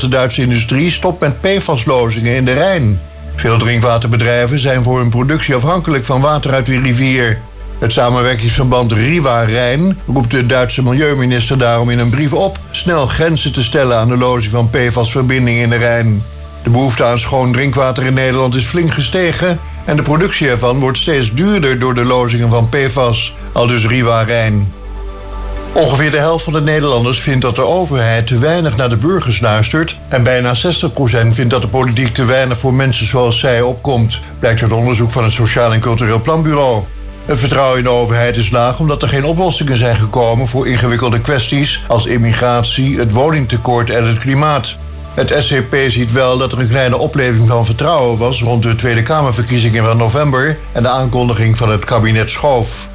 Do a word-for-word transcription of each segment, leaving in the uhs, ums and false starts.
de Duitse industrie stopt met P F A S-lozingen in de Rijn. Veel drinkwaterbedrijven zijn voor hun productie afhankelijk van water uit de rivier. Het samenwerkingsverband Riva Rijn roept de Duitse milieuminister daarom in een brief op snel grenzen te stellen aan de lozing van P F A S-verbindingen in de Rijn. De behoefte aan schoon drinkwater in Nederland is flink gestegen en de productie ervan wordt steeds duurder door de lozingen van P F A S, aldus Riva Rijn. Ongeveer de helft van de Nederlanders vindt dat de overheid te weinig naar de burgers luistert en bijna zestig procent vindt dat de politiek te weinig voor mensen zoals zij opkomt, blijkt uit onderzoek van het Sociaal en Cultureel Planbureau. Het vertrouwen in de overheid is laag omdat er geen oplossingen zijn gekomen voor ingewikkelde kwesties als immigratie, het woningtekort en het klimaat. Het S C P ziet wel dat er een kleine opleving van vertrouwen was rond de Tweede Kamerverkiezingen van november en de aankondiging van het kabinet Schoof.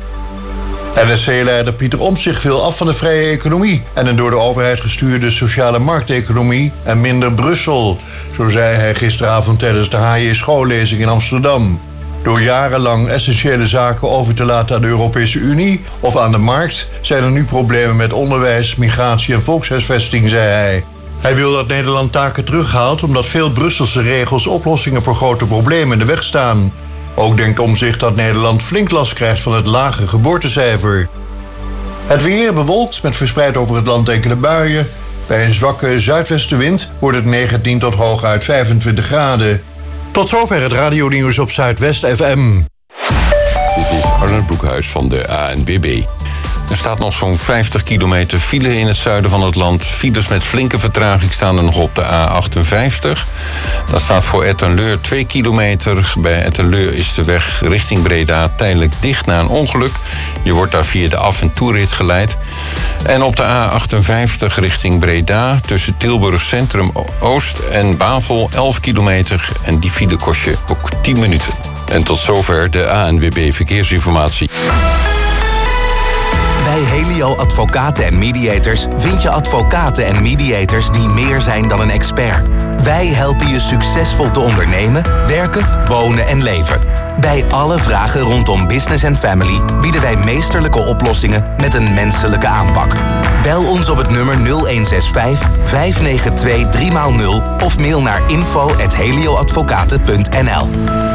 N S C-leider Pieter Omtzigt wil af van de vrije economie en een door de overheid gestuurde sociale markteconomie en minder Brussel, zo zei hij gisteravond tijdens de H J schoollezing in Amsterdam. Door jarenlang essentiële zaken over te laten aan de Europese Unie of aan de markt zijn er nu problemen met onderwijs, migratie en volkshuisvesting, zei hij. Hij wil dat Nederland taken terughaalt omdat veel Brusselse regels oplossingen voor grote problemen in de weg staan. Ook denkt Omtzigt dat Nederland flink last krijgt van het lage geboortecijfer. Het weer bewolkt met verspreid over het land enkele buien. Bij een zwakke zuidwestenwind wordt het negentien tot hooguit vijfentwintig graden. Tot zover het radionieuws op Zuidwest F M. Dit is Arnold Broekhuis van de A N W B. Er staat nog zo'n vijftig kilometer file in het zuiden van het land. Files met flinke vertraging staan er nog op de A achtenvijftig. Dat staat voor Etten-Leur twee kilometer. Bij Etten-Leur is de weg richting Breda tijdelijk dicht na een ongeluk. Je wordt daar via de af- en toerit geleid. En op de A achtenvijftig richting Breda tussen Tilburg Centrum Oost en Bavel elf kilometer. En die file kost je ook tien minuten. En tot zover de A N W B Verkeersinformatie. Bij Helio Advocaten en Mediators vind je advocaten en mediators die meer zijn dan een expert. Wij helpen je succesvol te ondernemen, werken, wonen en leven. Bij alle vragen rondom business en family bieden wij meesterlijke oplossingen met een menselijke aanpak. Bel ons op het nummer nul een zes vijf, vijf negen twee, drie nul of mail naar info at helioadvocaten punt n l.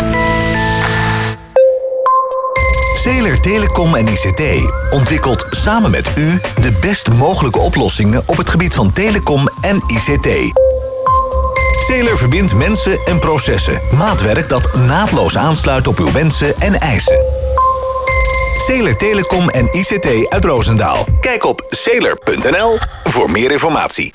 Zeeler Telecom en I C T ontwikkelt samen met u de best mogelijke oplossingen op het gebied van telecom en I C T. Zeeler verbindt mensen en processen. Maatwerk dat naadloos aansluit op uw wensen en eisen. Zeeler Telecom en I C T uit Roosendaal. Kijk op zeeler punt n l voor meer informatie.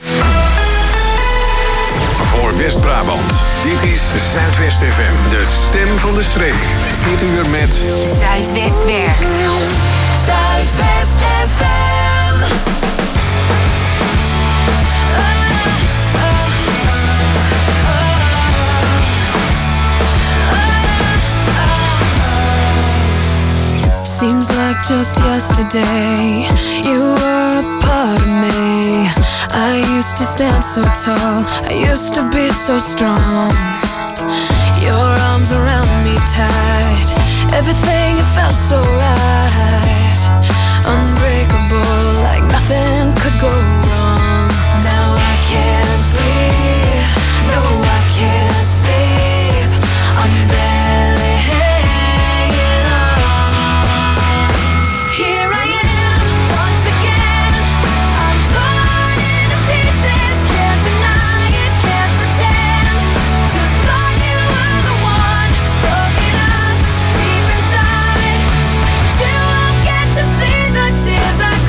Voor West-Brabant. Dit is Zuidwest F M, de stem van de streek. Dit uur met Zuidwest werkt. Zuidwest F M. Seems like just yesterday you were a part of me. I used to stand so tall, I used to be so strong. Your arms around me tight, everything it felt so right. Unbreakable, like nothing could go wrong. Now I can't breathe, no I can't sleep. I'm barely hanging on. Here I am, once again. I'm torn into pieces, can't deny it, can't pretend. Just thought you were the one, broken up deep inside. But you won't get to see the tears I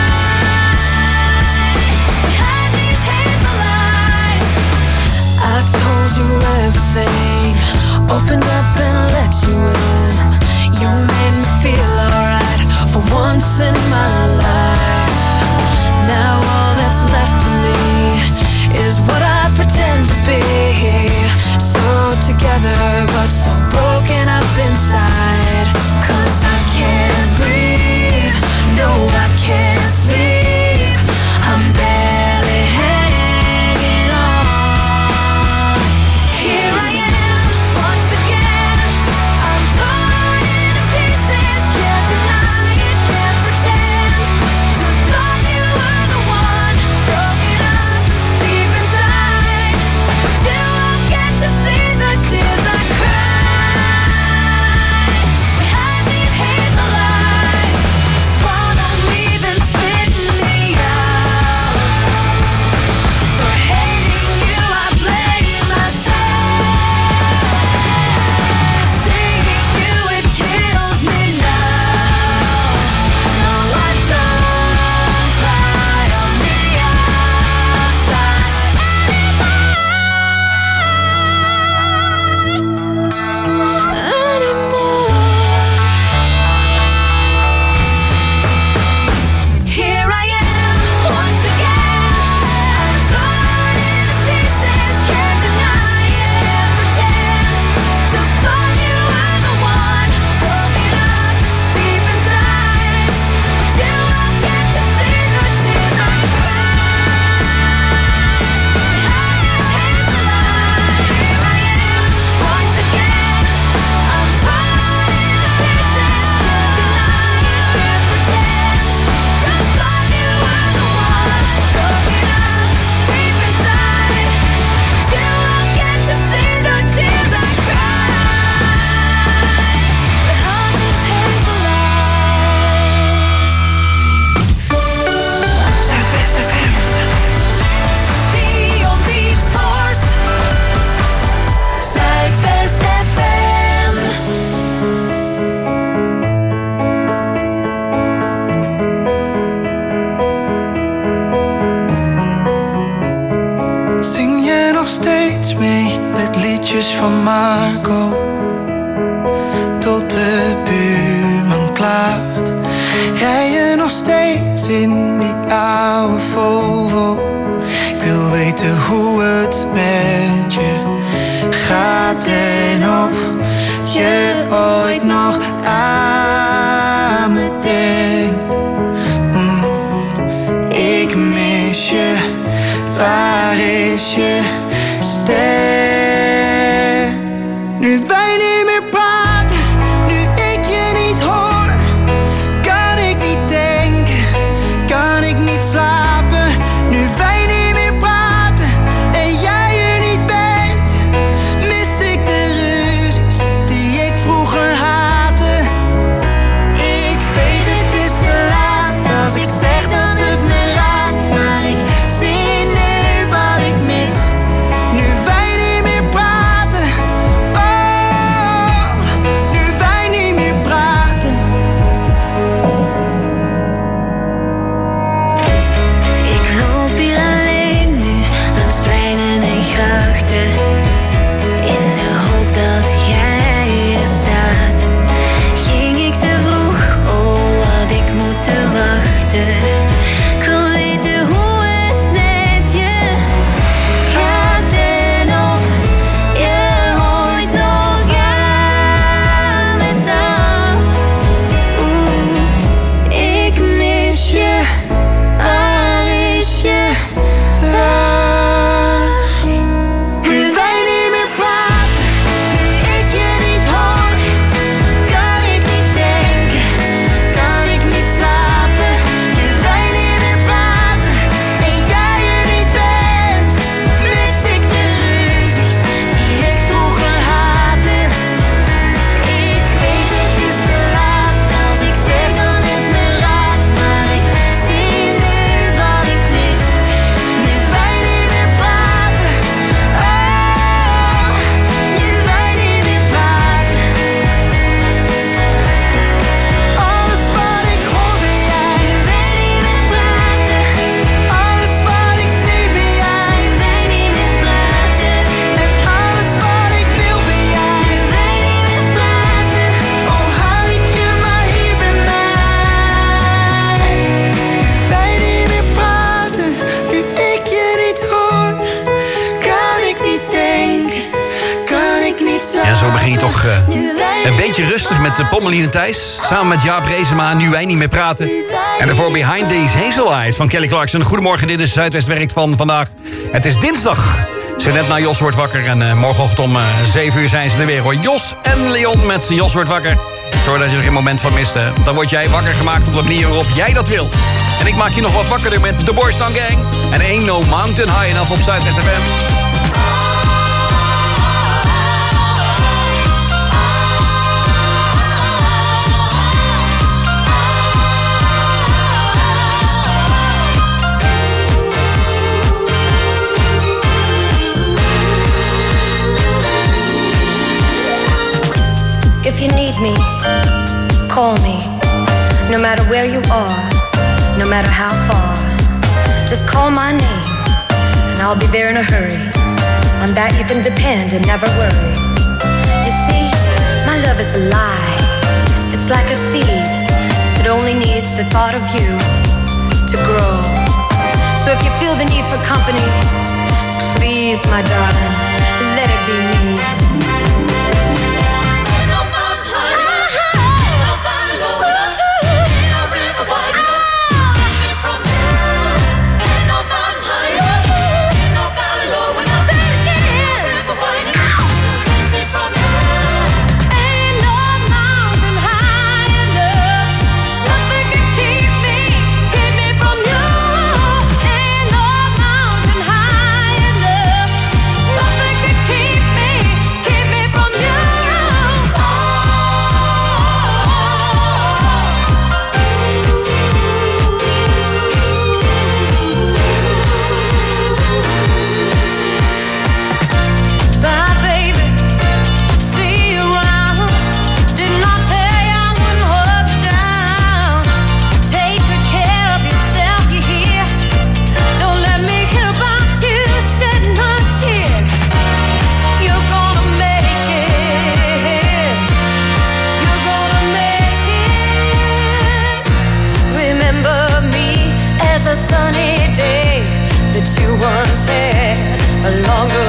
cry behind these hazel eyes. I told you everything, opened up and let you in. You made me feel alright for once in my life. Now all that's left of me is what I pretend to be. So together but so broken up inside. Cause I can't breathe, no I can't sleep. I'm barely hanging on. Here I am, once again. I'm torn into pieces, can't deny it, can't pretend. Just thought you were the one, broken up deep inside. nog steeds mee met liedjes van Marco. Tot de buurman klaagt. Rij je nog steeds in die oude Volvo. Ik wil weten hoe het met je gaat en of je ooit nog aan me denkt. Mm, ik mis je, waar is je stem? Nu wij niet meer praten, nu ik je niet hoor, kan ik niet denken, kan ik niet slapen. Nu wij niet meer praten en jij er niet bent, mis ik de ruzies die ik vroeger haatte. Ik weet het is te laat als ik zeg dat het me raakt, maar ik zie nu wat ik mis. Nu wij niet meer praten, oh, nu wij niet meer praten. Ik loop hier alleen nu, langs pleinen en grachten, in de hoop dat jij hier staat. Ging ik te vroeg, oh had ik moeten wachten. Ik wil weten hoe het met je gaat en of je ooit nog aan me dacht. Oeh, ik mis je, waar is je lach? Nu wij niet meer praten, nu ik je niet hoor, kan ik niet denken, kan ik niet slapen. Nu wij niet meer praten en jij er niet bent, mis ik de ruzies die ik vroeger haatte. Ik weet het is te laat als ik zeg dat het me raakt, maar ik zie nu wat ik mis. Nu wij niet meer praten, oh, nu wij niet meer praten. Alles wat ik hoor ben jij. Nu wij niet meer praten. Alles wat ik zie ben jij. Nu wij niet meer praten. En alles wat ik wil ben jij. Nu wij niet meer praten. Oh, haal ik je maar hier bij mij. Nu wij niet meer praten, nu ik je niet hoor, kan ik niet denken, kan ik niet slapen. Ja, zo begin je toch eh, Nu wij een beetje rustig met uh, Pommelien en Thijs. Samen met Jaap Reesema, Nu wij niet meer praten. En daarvoor Behind These Hazel Eyes van Kelly Clarkson. Goedemorgen, dit is Zuidwest Werkt van vandaag. Het is dinsdag. Ze net na Jos wordt wakker. En uh, morgenochtend om uh, zeven uur zijn ze er weer hoor. Jos en Leon met Jos wordt wakker. Zorg dat je er geen moment van mist. Hè. Dan word jij wakker gemaakt op de manier waarop jij dat wil. En ik maak je nog wat wakkerder met de Boys Town Gang. En Ain't No Mountain High Enough op Zuidwest F M. If you need me, call me. No matter where you are, no matter how far, just call my name and I'll be there in a hurry. On that you can depend and never worry. You see, my love is alive. It's like a seed that only needs the thought of you to grow. So if you feel the need for company, please, my darling, let it be me. Keep me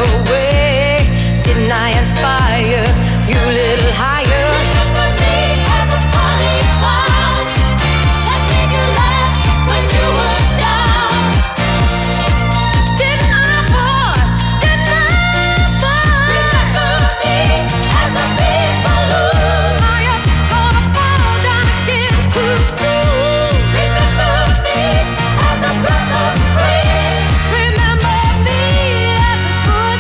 your way? Didn't I inspire you a little higher? Remember me as a funny clown that made you laugh when you were down. Didn't I, boy? Didn't I, boy? Remember me as a big balloon high up, gonna fall down again too soon. Remember me as a breath of spring. Remember me as a good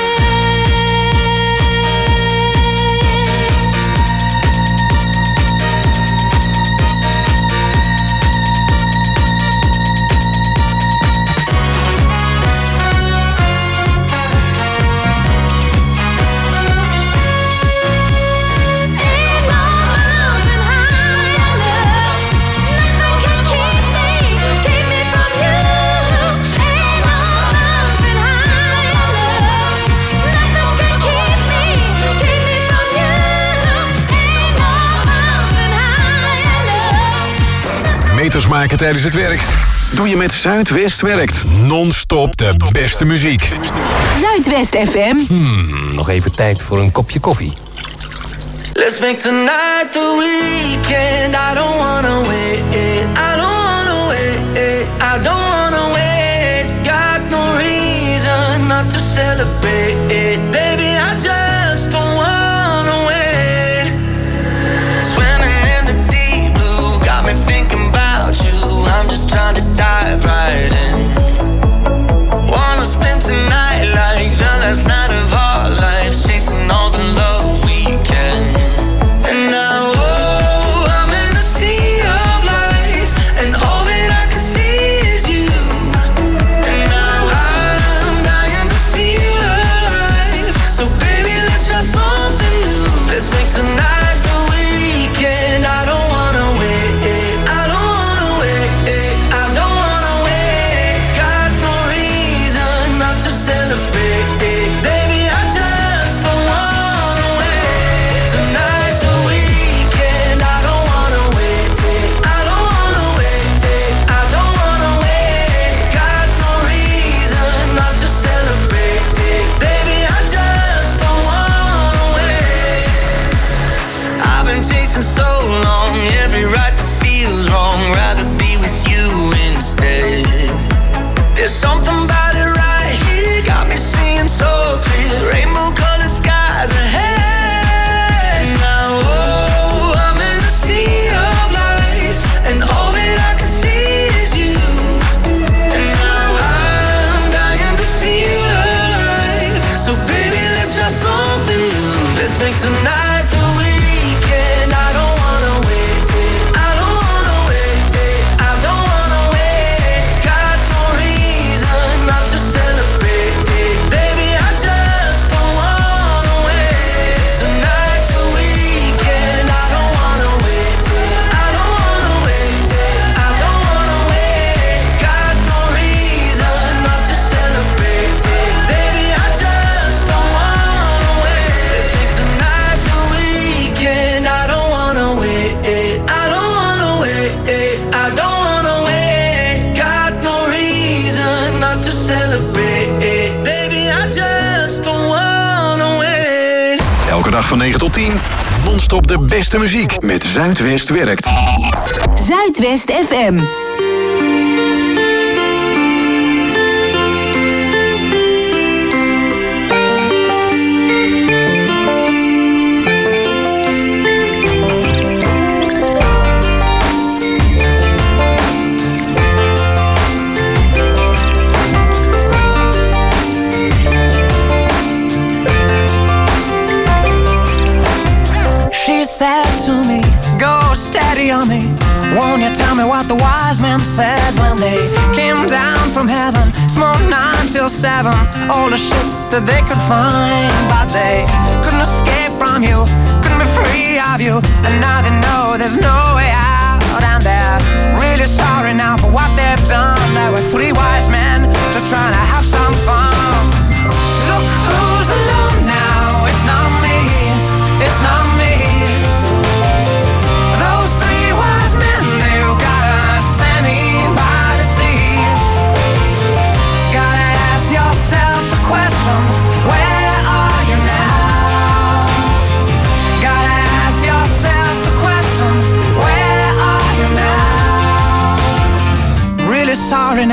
Meters maken tijdens het werk? Doe je met Zuidwest Werkt. Non-stop de beste muziek. Zuidwest F M. Hmm, nog even tijd voor een kopje koffie. Let's make tonight the weekend. I don't wanna wait. I don't wanna wait. I don't wanna wait. Got no reason not to celebrate. Baby, I just don't wanna wait. Swimming in the deep blue got me thinking about you. I'm just trying to dive right in. Wanna spend tonight like the last night of our lives, chasing all the love we can. And now, oh, I'm in a sea of lights, and all that I can see is you. And now I'm dying to feel alive. So baby, let's try something new. Let's make tonight the weekend. I don't wanna wait. I don't wanna wait. I don't wanna wait. Got no reason not to celebrate. Baby, I just don't wanna wait. Tonight's the weekend. I don't wanna wait. I don't wanna wait. I don't wanna wait. Got no reason not to celebrate. Baby, I just don't wanna wait. I've been chasing so long, every right that feels wrong. Rather be with you instead. There's something about it right here, got me seeing so clear. Rainbow colored skies ahead. Now, oh, I'm in a sea of lights, and all that I can see is you. And now I'm dying to feel alive. So baby, let's try something new. Let's make tonight the weekend. I don't wanna wait. I don't wanna wait. I don't wanna wait. Got no reason not to celebrate. Baby, I just don't wanna wait. Tonight's the weekend. I don't wanna wait. I don't wanna wait. I don't wanna wait. Got no reason not to celebrate. Baby, I just don't wanna wait. Let's make tonight the weekend. I don't wanna wait. I don't wanna wait. I don't wanna wait. Got no reason not to celebrate. Baby, I just don't wanna wait. Elke dag van negen tot tien. Non-stop de beste muziek met Zuidwest Werkt. Zuidwest F M. She said to me, go steady on me. Won't you tell me what the wise men said when they came down from heaven? Smoked nine till seven, all the shit that they could find. But they couldn't escape from you, couldn't be free of you. And now they know there's no way out. And they're really sorry now for what they've done. There were three wise men just trying to have some fun. Look who's alone now, it's not me, it's not me. Those three wise men, they've got a Sammy by the sea. Gotta ask yourself the question,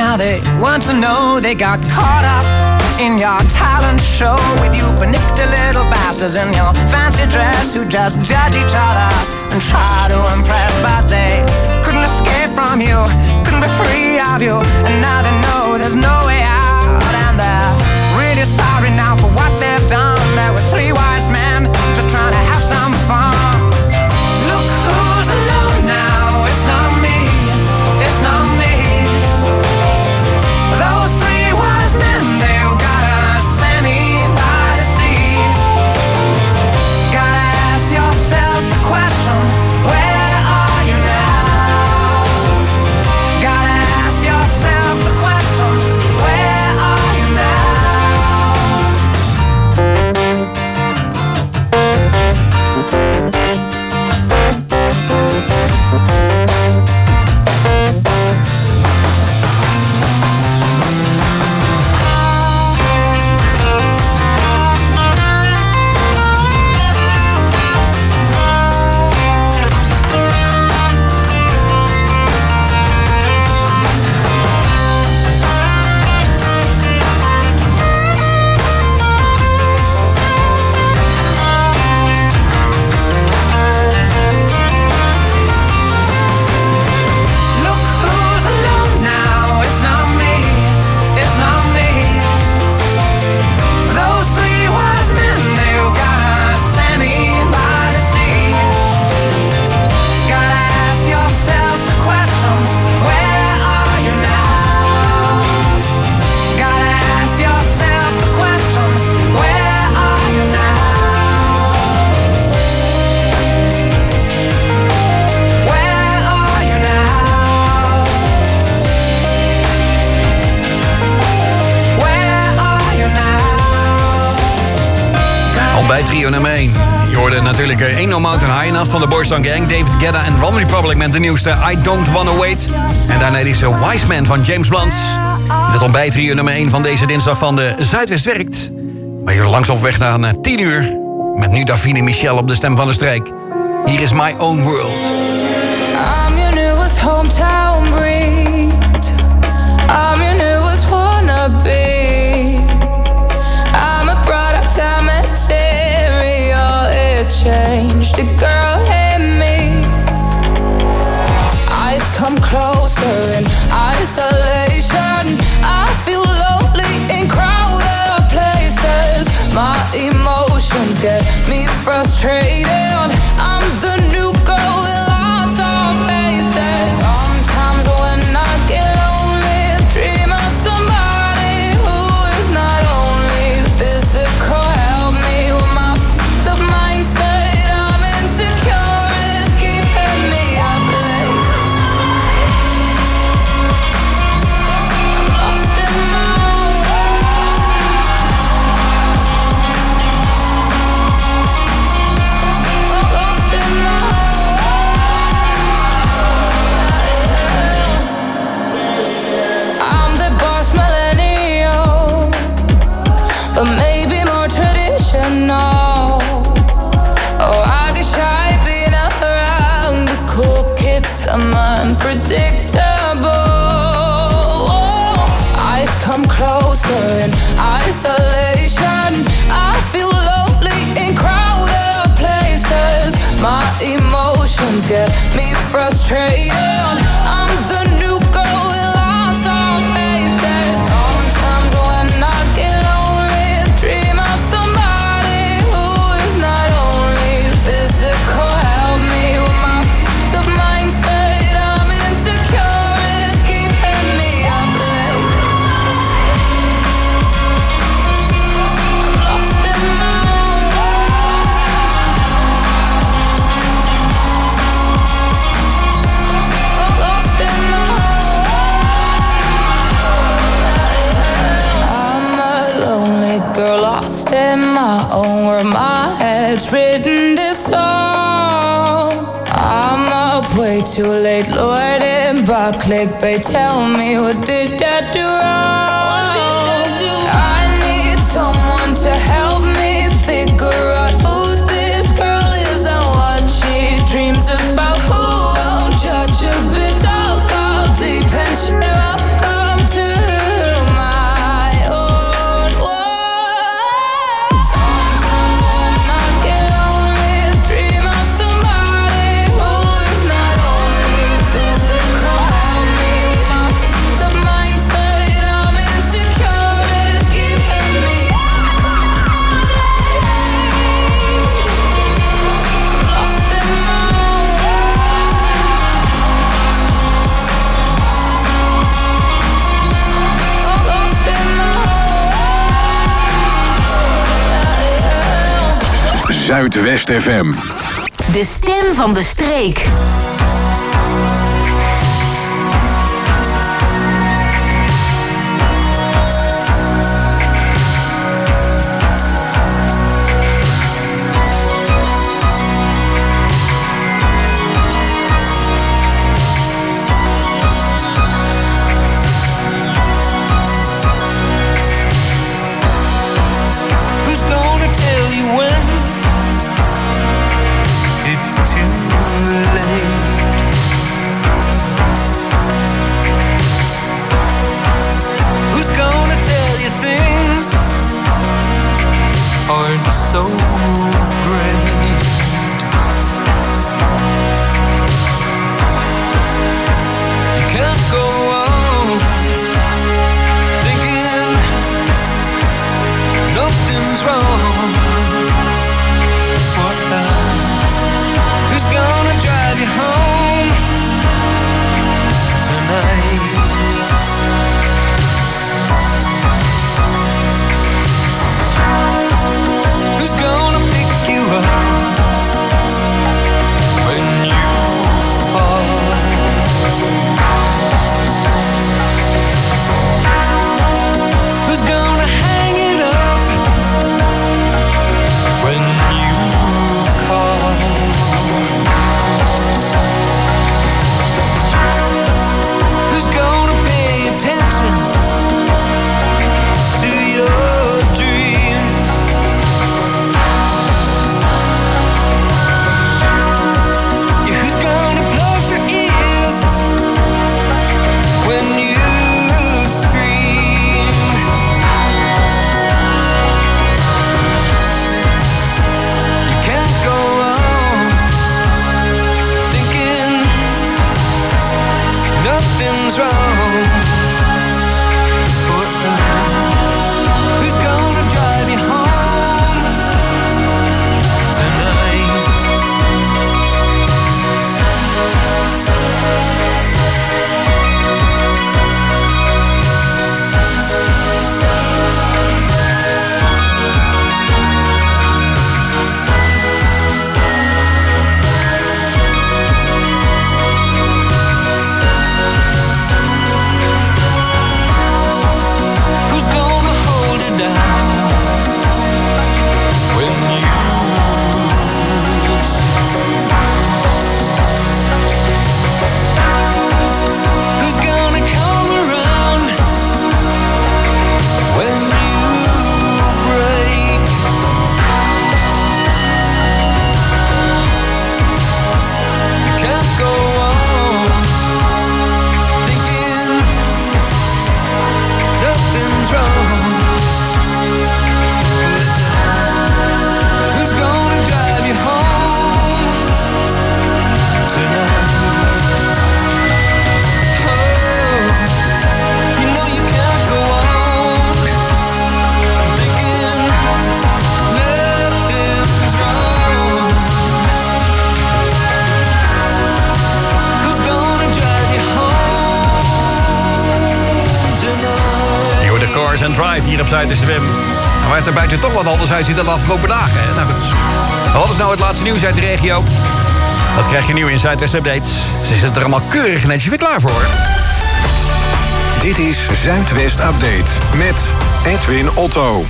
now they want to know. They got caught up in your talent show with you panicked little bastards in your fancy dress who just judge each other and try to impress, but they couldn't escape from you, couldn't be free of you, and now they know there's no way out, and they're really sorry now for what they've done. There were three wise men just trying to have some fun. Look who's alone now, it's not me, it's not me. Those three wise men, they've got a semi by the sea. Gotta ask yourself the question, where are you now? Gotta ask yourself the question, where are you now? Bij trio nummer één. Je hoorde natuurlijk één No Mountain High Enough van de Boys Town Gang, David Guetta en One Republic met de nieuwste I Don't Wanna Wait. En daarna deze Wise Man van James Blunt. Het ontbijt trio nummer één van deze dinsdag van de Zuidwest werkt. Maar je langs op weg naar tien uur. Met nu Davine Michel op de stem van de strijk. Hier is My Own World. I'm your newest hometown breed. I'm your newest wannabe. I'm a product, I'm a material. It changed, the girl hit me. Eyes come closer in isolation. I feel lonely in crowded places. My emotions get me frustrated. I'm the new girl with lots of faces. Sometimes when I get lonely, dream of somebody who is not only physical. Help me with my f***ed up mindset. I'm insecure, it's keeping me up late. I'm lost in my own world. Lost in my own world. I'm the boss millennial, but maybe more traditional. Oh, I get shy being around the cool kids. I'm unpredictable. Eyes come closer in isolation. I feel lonely in crowded places. My emotions get me frustrated. I'm the new girl with lots of faces. Sometimes when I get lonely, dream of somebody who is not only physical. Help me with my f***ed up mindset. I'm insecure, it's keeping me up late. I'm lost in my own world. Lost in my own world. I'm a lonely girl lost in my own world. My head's written this song. I'm up way too late, Lord, and by clickbait. Tell me, what did I do wrong? I need someone to help me figure out who this girl is and what she dreams about. Who won't judge a bit? I'll go deep and shit. Welcome to Zuidwest F M. De stem van de streek. So great. You can't go on thinking nothing's wrong. What now? Who's gonna drive you home tonight? Gonna pick you up when you fall. Who's gonna hang it up when you call? Who's gonna pay attention to your dreams? When you scream, you can't go on thinking nothing's wrong. Who's gonna drive you home tonight? Cars and Drive hier op Zuidwest F M. Waar het er buiten toch wat anders uitziet dan de afgelopen dagen. Hè? Nou goed. Wat is nou het laatste nieuws uit de regio? Dat krijg je nu in Zuidwest Updates. Ze zitten er allemaal keurig netjes weer klaar voor. Dit is Zuidwest Update met Edwin Otto.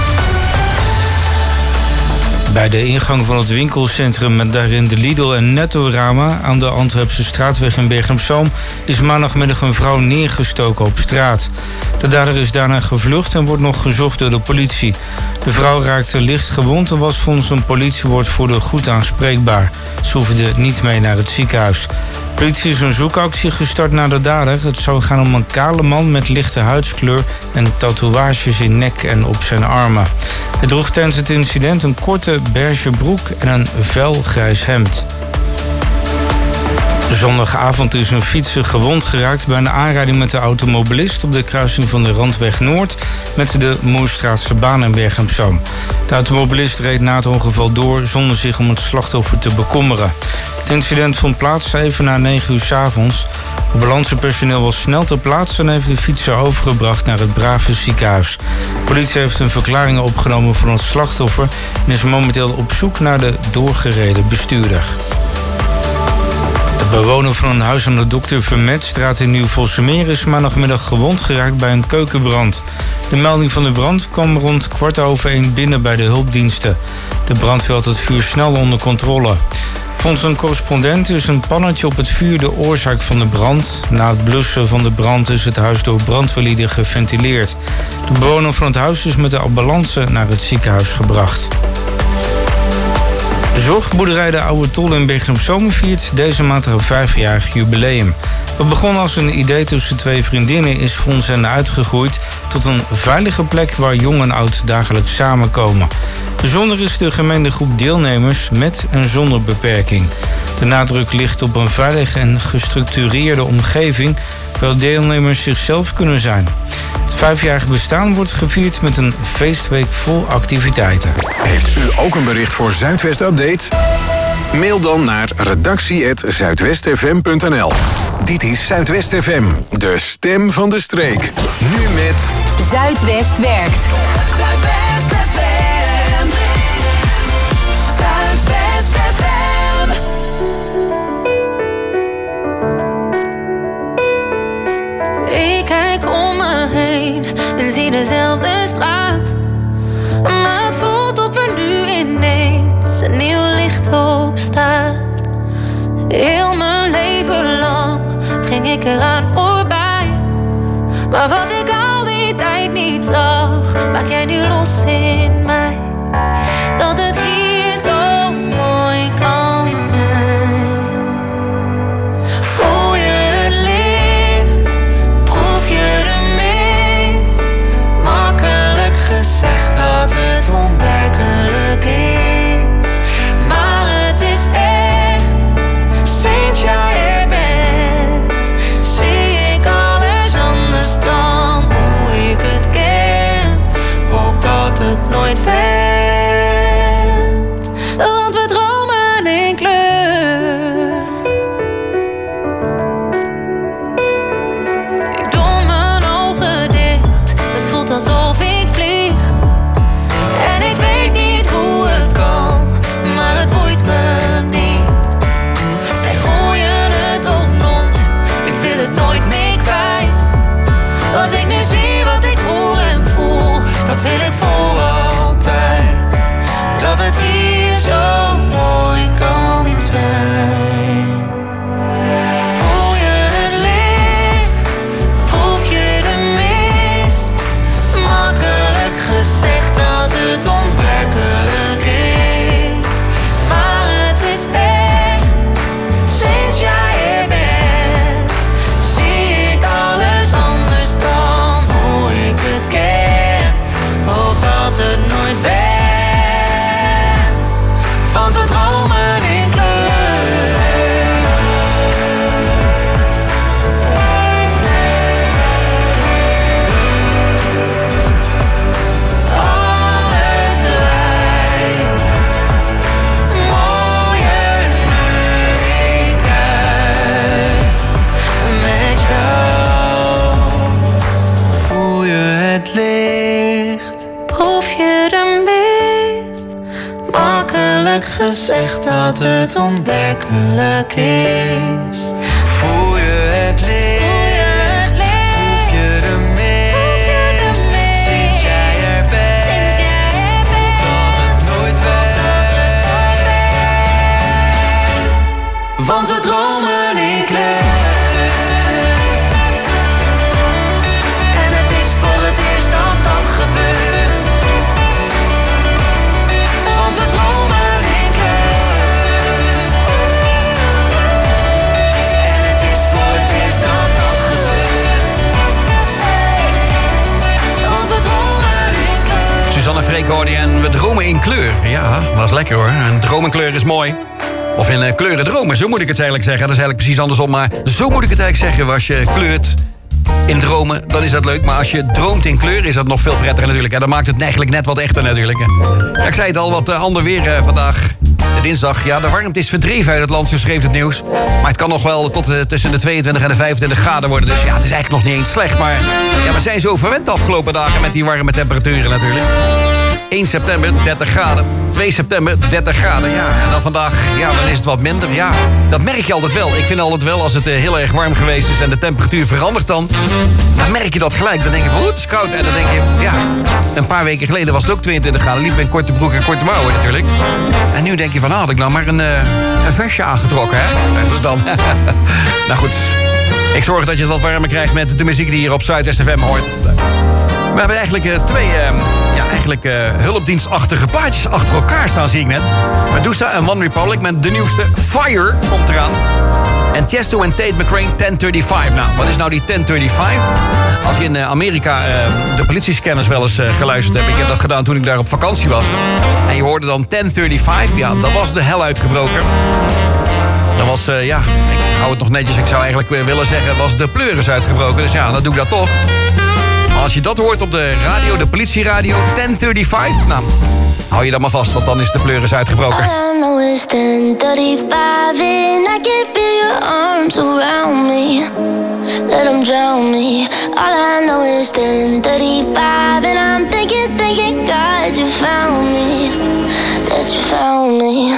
Bij de ingang van het winkelcentrum met daarin de Lidl en Nettorama aan de Antwerpse straatweg in Bergen op Zoom is maandagmiddag een vrouw neergestoken op straat. De dader is daarna gevlucht en wordt nog gezocht door de politie. De vrouw raakte licht gewond en was volgens een politiewoordvoerder goed aanspreekbaar. Ze hoefde niet mee naar het ziekenhuis. De politie is een zoekactie gestart naar de dader. Het zou gaan om een kale man met lichte huidskleur en tatoeages in nek en op zijn armen. Hij droeg tijdens het incident een korte beige broek en een felgrijs hemd. Zondagavond is een fietser gewond geraakt bij een aanrijding met de automobilist op de kruising van de Randweg Noord met de Moerstraatsche baan in Bergen op Zoom. De automobilist reed na het ongeval door zonder zich om het slachtoffer te bekommeren. Het incident vond plaats even na negen uur 's avonds. Ambulancepersoneel was snel ter plaatse en heeft de fietser overgebracht naar het Brave ziekenhuis. De politie heeft een verklaring opgenomen van het slachtoffer en is momenteel op zoek naar de doorgereden bestuurder. De bewoner van een huis aan de dokter Vermetstraat in Nieuw-Vossemeer is maandagmiddag gewond geraakt bij een keukenbrand. De melding van de brand kwam rond kwart over één binnen bij de hulpdiensten. De brandweer had het vuur snel onder controle. Volgens een correspondent is een pannetje op het vuur de oorzaak van de brand. Na het blussen van de brand is het huis door brandweerlieden geventileerd. De bewoner van het huis is met de ambulance naar het ziekenhuis gebracht. De zorgboerderij De Oude Tol in Bergen-op-Zoom viert deze maand haar vijfjarig jubileum. Wat begon als een idee tussen twee vriendinnen is volgens hen uitgegroeid tot een veilige plek waar jong en oud dagelijks samenkomen. Bijzonder is de gemengde groep deelnemers met en zonder beperking. De nadruk ligt op een veilige en gestructureerde omgeving waar deelnemers zichzelf kunnen zijn. Het vijfjarige bestaan wordt gevierd met een feestweek vol activiteiten. Heeft u ook een bericht voor Zuidwest Update? Mail dan naar redactie apenstaartje zuidwestfm punt n l. Dit is Zuidwest F M, de stem van de streek. Nu met Zuidwest werkt. Zuidwest F M. Zuidwest F M. Ik kijk om me heen en zie dezelfde straat. Maar het voelt of er nu ineens een nieuw licht op staat. Heel mijn leven lang ging ik eraan voorbij. Maar wat ik al die tijd niet zag, maak jij nu los in mij. Dat het hier zo mooi kan zijn. Voel je het licht? Proef je de mist? Makkelijk gezegd dat het onwerkelijk is. Maar het is echt, sinds jij er bent, zie ik alles anders dan hoe ik het ken. Hoop dat het nooit wendt, want we dromen in kleur. Ik doe mijn ogen dicht, het voelt alsof ik vlieg. En ik weet niet hoe het kan, maar het boeit me niet. En hoe je het ook noemt, ik wil het nooit meer kwijt. Wat ik nu zie, wat ik hoor en voel, dat wil ik voor altijd. Dat het hier zo mooi kan zijn. Voel je het licht? Proef je de mist? Makkelijk gezegd dat het onwerkelijk is. Maar het is echt, sinds jij er bent, zie ik alles anders dan hoe ik het ken. Hoop dat het nooit wendt, want we dromen in kleur. Alles lijkt mooier nu ik kijk met jou. Voel je het licht? Proef je de mist? Makkelijk gezegd dat het onwerkelijk is. Voel je het licht? Proef je de mist? Sinds jij er bent, hoop dat het nooit wendt, want we dromen in kleur. En het is voor het eerst dat dat gebeurt, want we dromen in kleur. En het is voor het eerst dat dat gebeurt, want we dromen in kleur. Suzanne Freek hoorde je en we dromen in kleur. Ja, dat is lekker hoor. En droom in kleur is mooi. Of in uh, kleuren dromen, zo moet ik het eigenlijk zeggen. Dat is eigenlijk precies andersom, maar zo moet ik het eigenlijk zeggen. Als je kleurt in dromen, dan is dat leuk. Maar als je droomt in kleur, is dat nog veel prettiger natuurlijk. En dan maakt het eigenlijk net wat echter natuurlijk. Ja, ik zei het al, wat uh, ander weer uh, vandaag. De dinsdag, ja, de warmte is verdreven uit het land, zo schreef het nieuws. Maar het kan nog wel tot uh, tussen de tweeëntwintig en de vijfentwintig graden worden. Dus ja, het is eigenlijk nog niet eens slecht. Maar ja, we zijn zo verwend de afgelopen dagen met die warme temperaturen natuurlijk. één september, dertig graden. twee september, dertig graden. Ja, en dan vandaag, ja, dan is het wat minder. Ja, dat merk je altijd wel. Ik vind altijd wel, als het uh, heel erg warm geweest is en de temperatuur verandert dan, dan merk je dat gelijk. Dan denk je van, oeh, het is koud. En dan denk je, ja, een paar weken geleden was het ook tweeëntwintig graden. Liep in korte broek en korte mouwen natuurlijk. En nu denk je van, ah, had ik nou maar een, uh, een versje aangetrokken, hè? Dus dan, nou goed. Ik zorg dat je het wat warmer krijgt met de muziek die hier op Zuidwest F M hoort. We hebben eigenlijk uh, twee uh, ja, eigenlijk, uh, hulpdienstachtige plaatjes achter elkaar staan, zie ik net. Medusa en One Republic met de nieuwste Fire komt eraan. En Tiesto en Tate McRae, tien vijfendertig. Nou, wat is nou die tien vijfendertig? Als je in uh, Amerika uh, de politiescanners wel eens uh, geluisterd hebt. Ik heb dat gedaan toen ik daar op vakantie was. En je hoorde dan tien vijfendertig. Ja, dan was de hel uitgebroken. Dat was, uh, ja, ik hou het nog netjes. Ik zou eigenlijk willen zeggen, was de pleuris uitgebroken. Dus ja, dan doe ik dat toch. Maar als je dat hoort op de radio, de politieradio, tien vijfendertig, nou, hou je dat maar vast, want dan is de pleuris uitgebroken. All I know is ten thirty-five and I can feel your arms around me. Let them drown me. All I know is ten thirty-five and I'm thinking, thinking, God, you found me. That you found me.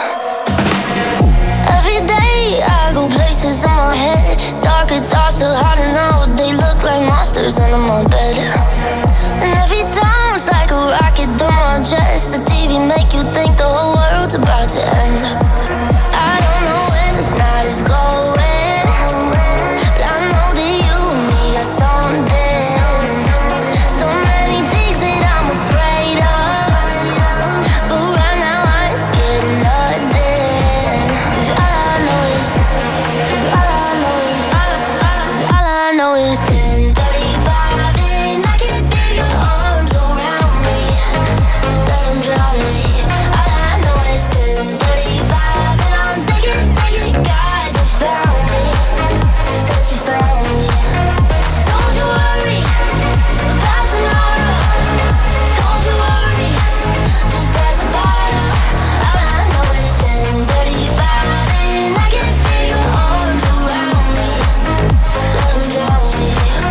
Every day I go places in my head. Darker thoughts are hard to know. They look like monsters under my bed. And every time it's like a rocket through my chest. The T V make you think the whole world's about to end. I don't know where this night is going, but I know that you and me got something. So many things that I'm afraid of, but right now I ain't scared of nothing. 'Cause all I know is, all I know is, all I know is ten thirty-five and I can feel your arms around me. Let them drown me. All I know is ten thirty-five and I'm thinking, thinking, God, you found me. That you found me. So don't you worry about tomorrow. Don't you worry, just pass the bottle. All I know is ten thirty-five and I can feel your arms around me. Let them drown me.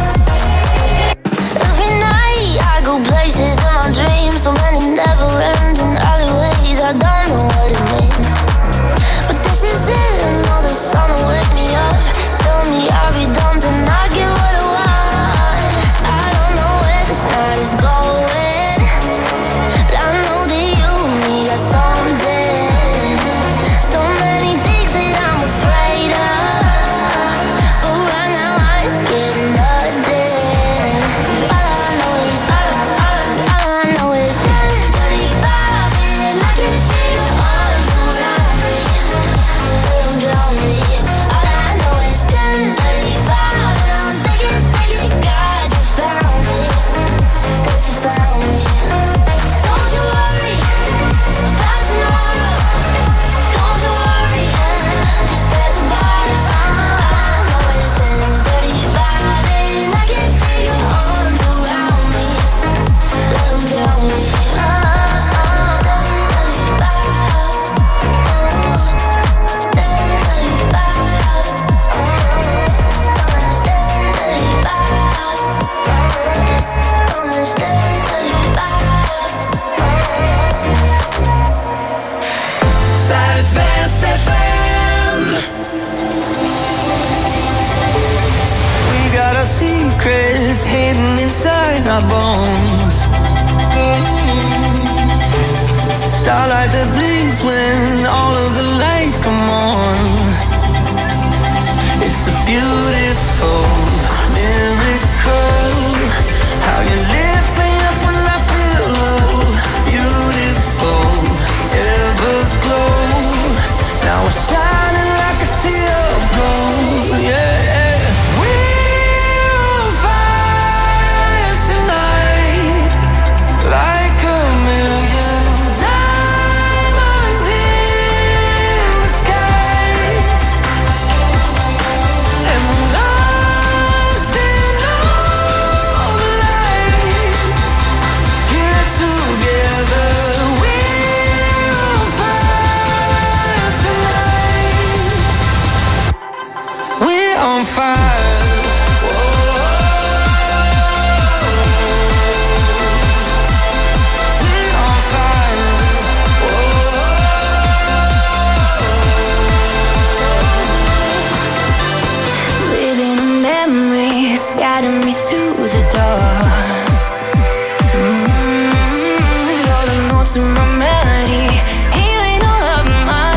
Every night I go places in my dreams. So many never ending alleyways. I don't know what it means, but this is it. I know the sun will wake me up. Tell me I'll be dumb to not get what I want. I don't know where this night is going, but I know that you and me got something. So many things that I'm afraid of, but right now I ain't scared of nothing. 'Cause all I know is, all I, all I know is ten thirty-five and I can feel your arms around me. Let them drown me. All I know is ten thirty-five and I'm thinking, thinking, God, you found me. That you found me. Don't you worry about tomorrow. Don't you worry, just pass the bottle. All I know is ten thirty-five and I can feel your arms around me. Let them drown me. Zuidwest F M. We got our secrets hidden inside our bones. Starlight that bleeds when all of the lights come on. It's a beautiful miracle. How you lift me up when I feel low. Beautiful, everglow. Now we're shining like a sea of gold. Yeah, we're on fire tonight, like a million diamonds in the sky. And we're lost in the remedy, healing all of my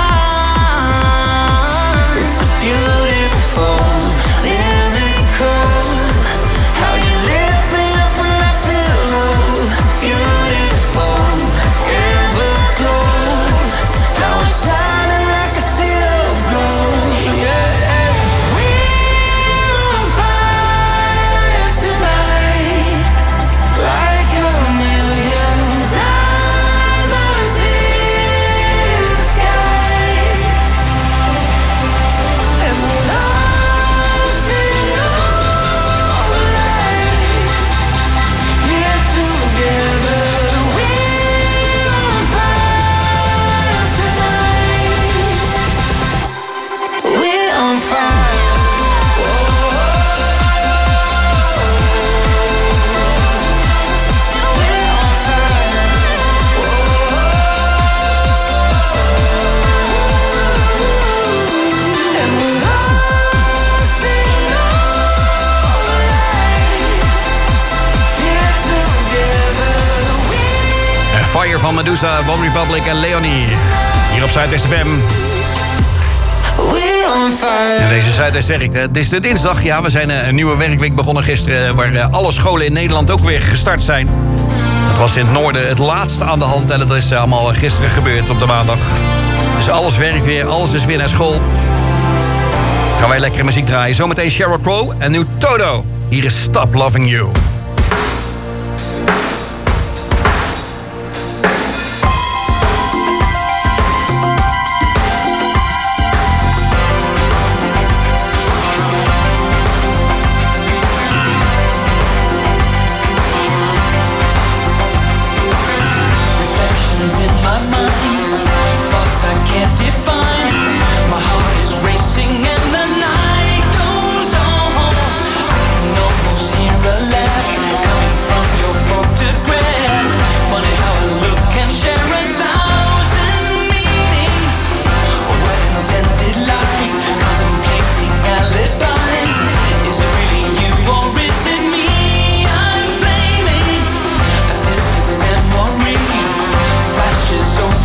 scars. It's a beautiful miracle, how you lift me up when I feel low. Beautiful everglow, now I'm shining like a sea of gold. Yeah, we're on fire tonight, like a million diamonds in the sky, and we're lost in all the light. Here together, we're on fire tonight. We're on fire. We're on fire. And we're lost in all the light. Here together, we're Fire van Medusa, One Republic en Leonie. Hier op Zuidwest F M. we're on fire. En deze Zuidwest werkt. hè. Het is de dinsdag. Ja, we zijn eh, een nieuwe werkweek begonnen gisteren. Waar eh, alle scholen in Nederland ook weer gestart zijn. Het was in het noorden het laatste aan de hand. En dat is eh, allemaal gisteren gebeurd op de maandag. Dus alles werkt weer. Alles is weer naar school. Gaan wij lekkere muziek draaien. Zometeen Sheryl Crow en nu Toto. Hier is Stop Loving You. Reflections in my mind, thoughts I can't define. My heart is racing and the night goes on. I can almost hear a laugh coming from your photograph. Funny how a look can share a thousand meanings. Well-intended lies, contemplating alibis. Is it really you or is it me I'm blaming? A distant memory flashes over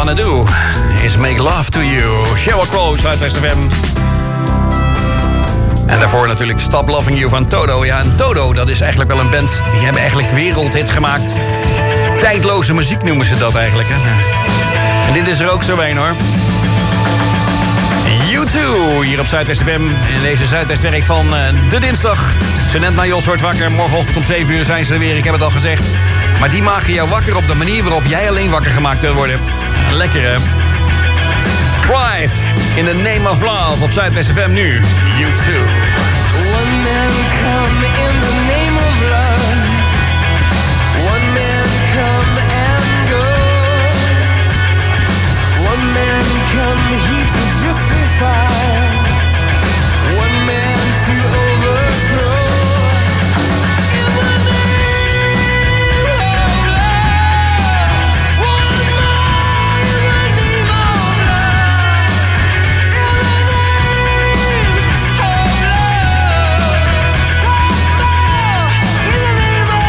wanna do is make love to you. Sheryl Crow, Zuidwest F M. En daarvoor natuurlijk Stop Loving You van Toto. Ja, en Toto, dat is eigenlijk wel een band... die hebben eigenlijk wereldhit gemaakt. Tijdloze muziek noemen ze dat eigenlijk, hè. En dit is er ook zo een, hoor. U twee, hier op Zuidwest F M. In deze Zuidwestwerk van uh, de dinsdag. Ze net naar Jos wordt wakker. Morgenochtend om zeven uur zijn ze er weer, ik heb het al gezegd. Maar die maken jou wakker op de manier waarop jij alleen wakker gemaakt wil worden. Lekker, hè? Pride, in the name of love, op Zuidwest F M nu. U twee. One man come in the name of love. One man come and go. One man come here to justify. One man to overthrow. In the name of love. One man in the name of love. In the name of love. In the name of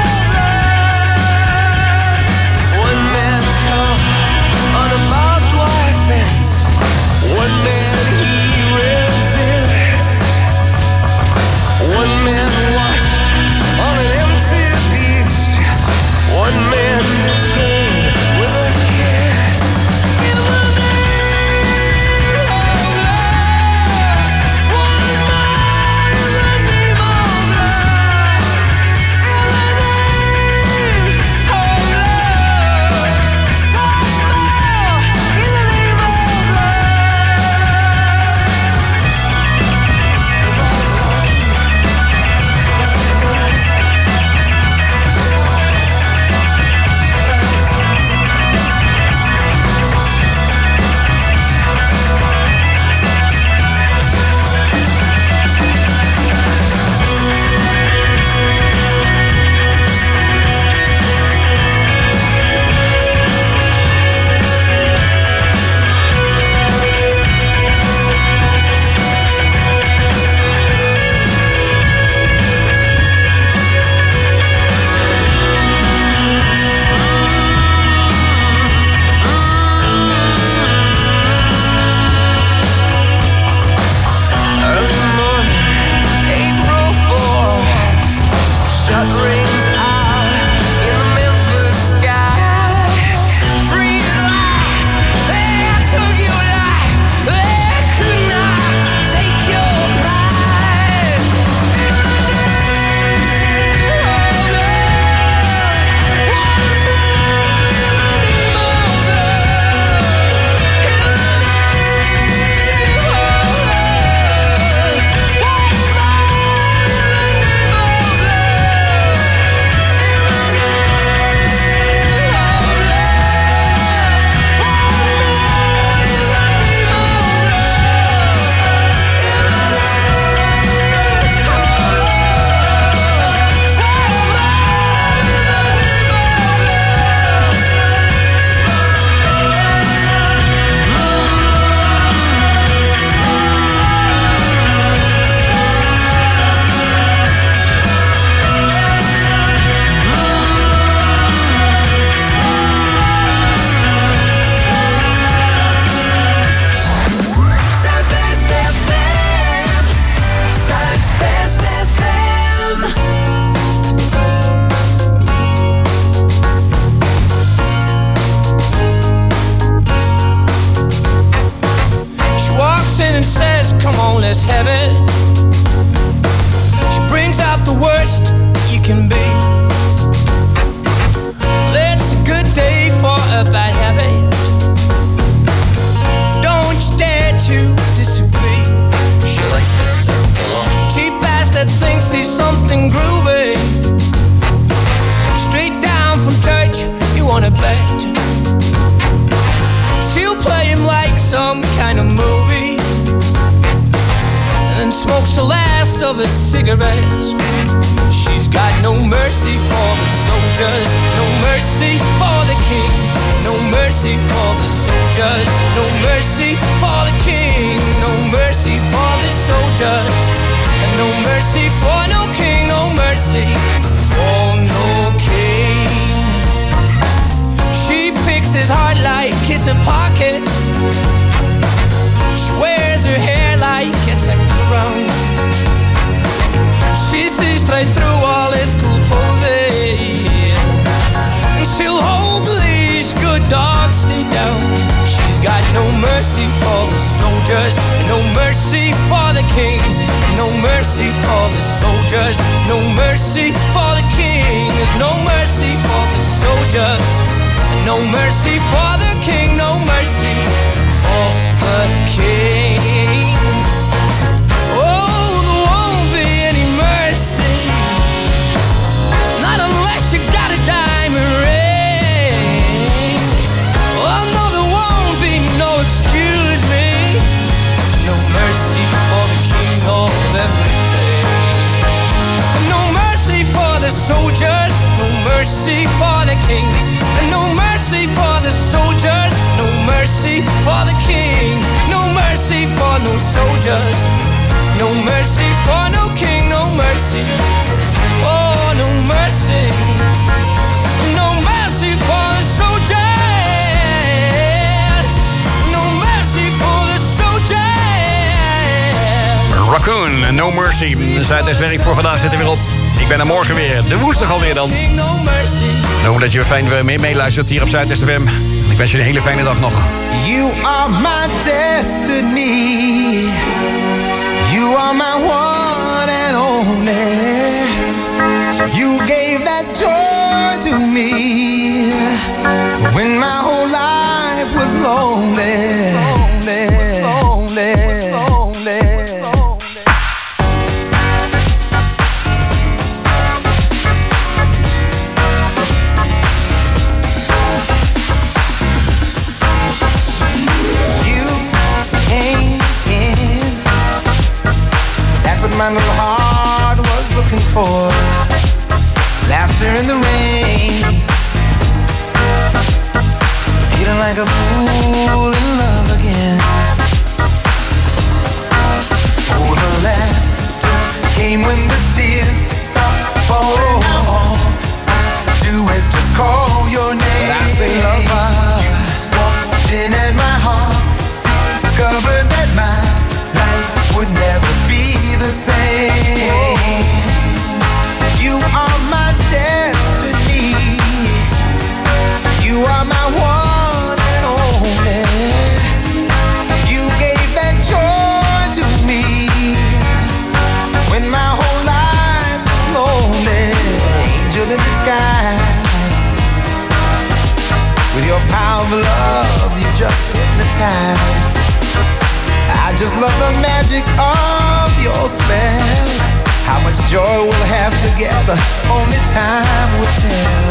love. One man come on a barbed wire fence. One man he resists. One man washed on an empty beach. One man detained with a kiss. In the name of love. One man in the name of love. In the name of love. In the name of early morning, April fourth. Shut rings out in the Memphis sky. Free at last, they took your life. They could not take your pride. In the name of love. One man in the name of love. In the name of love. One man in the name of love. In the name of love. One man in the name of Zuidwest F M. Zuidwest F M. She walks in and says, come on, let's have it. She brings out the worst you can be. It's a good day for a bad habit. Don't you dare to disagree. She likes to circle on. Cheap ass that thinks he's something groovy. Straight down from church, you wanna bet. She'll play him like some kind of movie. And smokes the last of his cigarettes. She's got no mercy for the soldiers, no mercy for the king, no mercy for the soldiers, no mercy for the king, no mercy for the soldiers, and no mercy for no king, no mercy for no king. She picks his heart like it's a pocket. She wears her hair like it's a crown. She sees straight through all his cool poses, and she'll hold the leash, good dogs stay down. She's got no mercy for the soldiers, no mercy for the king. No mercy for the soldiers, no mercy for the king. There's no mercy for the soldiers, no mercy for the king. No mercy for the king. Oh, there won't be any mercy, not unless you got a diamond ring. Oh no, there won't be no excuse me. No mercy for the king of everything. No mercy for the soldiers, no mercy for the king. No mercy for the soldiers, no mercy for the king. No mercy for no soldiers, no mercy for no king. No mercy, oh no mercy. No mercy for the soldiers, no mercy for the soldiers. Raccoon, No Mercy. De Zuidwestwerk voor vandaag zit er weer op. Ik ben er morgen weer. De woensdag alweer dan. Ik hoop dat je fijn weer mee meeluistert hier op Zuidwest F M. Ik wens je een hele fijne dag nog. You are my destiny. You are my one and only. You gave that joy to me when my whole life was lonely. Lonely, lonely, lonely. My little heart was looking for laughter in the rain, feeling like a fool in love again. Oh, the laughter came when the tears stopped falling. Now all I do is just call your name. But I say, lover, you walked in at my heart, discovered that my life would never be the same. You are my destiny. You are my one and only. You gave that joy to me when my whole life was lonely. Angel in disguise, with your power of love, you just hypnotize. I just love the magic of your spell. How much joy we'll have together, only time will tell.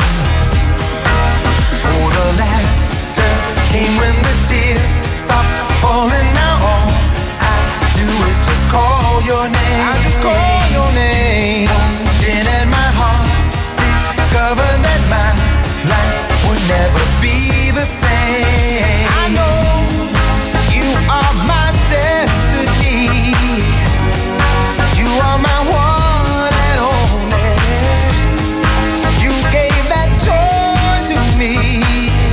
Oh, the laughter came when the tears stopped falling. Now all I do is just call your name. I just call your name. In at my heart, discover that my life would never be the same. I know you are my destiny. You are my one and only. You gave that joy to me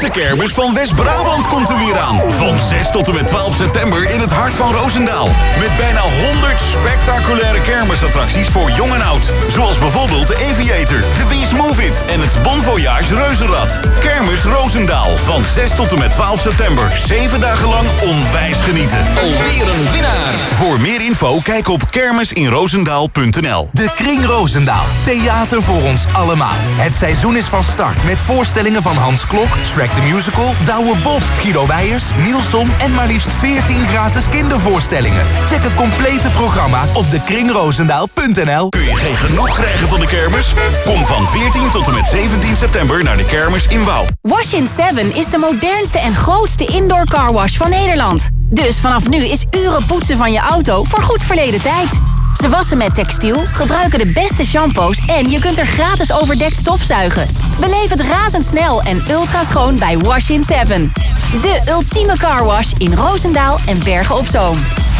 grootste kermis van West-Brabant komt er weer aan. Van zes tot en met twaalf september in het hart van Roosendaal. Met bijna honderd spectaculaire kermisattracties voor jong en oud. Zoals bijvoorbeeld de Aviator, de Beast Move It en het Bon Voyage Reuzenrad. Kermis Roosendaal. Van zes tot en met twaalf september. Zeven dagen lang onwijs genieten. Alweer een winnaar. Voor meer info kijk op kermisinroosendaal punt n l. De Kring Roosendaal. Theater voor ons allemaal. Het seizoen is van start met voorstellingen van Hans Klok, Shrek the Musical, Douwe Bob, Guido Weijers, Nielson en maar liefst veertien gratis kindervoorstellingen. Check het complete programma op de kring roosendaal punt n l. Kun je geen genoeg krijgen van de kermis? Kom van veertien tot en met zeventien september naar de kermis in Wouw. Wash in seven is de modernste en grootste indoor carwash van Nederland. Dus vanaf nu is uren poetsen van je auto voor goed verleden tijd. Ze wassen met textiel, gebruiken de beste shampoos en je kunt er gratis overdekt stofzuigen. Beleef het razendsnel en ultra schoon bij Wash in seven. De ultieme carwash in Roosendaal en Bergen op Zoom.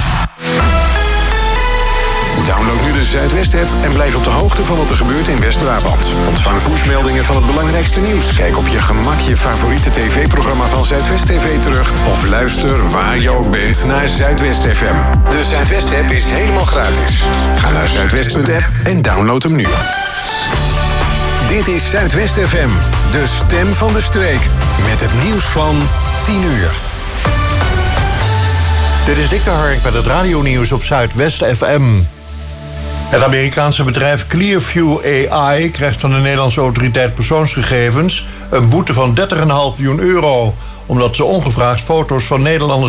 Download nu de Zuidwest-app en blijf op de hoogte van wat er gebeurt in West-Brabant. Ontvang pushmeldingen van het belangrijkste nieuws. Kijk op je gemak je favoriete tv-programma van Zuidwest T V terug. Of luister waar je ook bent naar Zuidwest F M. De Zuidwest-app is helemaal gratis. Ga naar zuidwest punt app en download hem nu. Dit is Zuidwest F M, de stem van de streek. Met het nieuws van tien uur. Dit is Dick de Hark met het radionieuws op Zuidwest F M. Het Amerikaanse bedrijf Clearview A I krijgt van de Nederlandse autoriteit persoonsgegevens een boete van dertig komma vijf miljoen euro... omdat ze ongevraagd foto's van Nederlanders